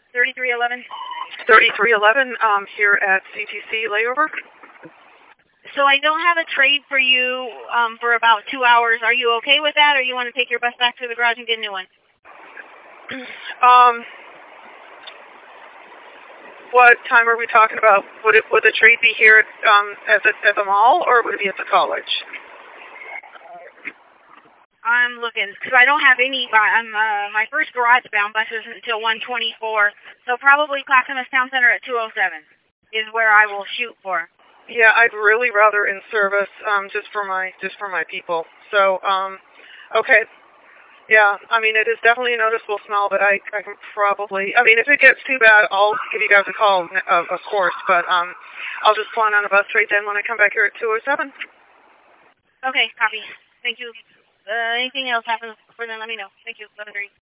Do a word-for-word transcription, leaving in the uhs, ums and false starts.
thirty-three eleven. thirty-three eleven, um, here at C T C layover. So I don't have a trade for you um, for about two hours. Are you okay with that, or you want to take your bus back to the garage and get a new one? Um, what time are we talking about? Would it would the trade be here um, at the at the mall, or would it be at the college? I'm looking because I don't have any. I'm uh, my first garage bound bus isn't until one twenty-four. So probably Clackamas Town Center at two oh seven is where I will shoot for. Yeah, I'd really rather in service, um, just for my just for my people. So, um, okay, yeah. I mean, it is definitely a noticeable smell, but I I can probably. I mean, if it gets too bad, I'll give you guys a call, of, of course. But um, I'll just plan on a bus trade then when I come back here at two oh seven. Okay, copy. Thank you. Uh, anything else happens before then, let me know. Thank you. eleven thirty.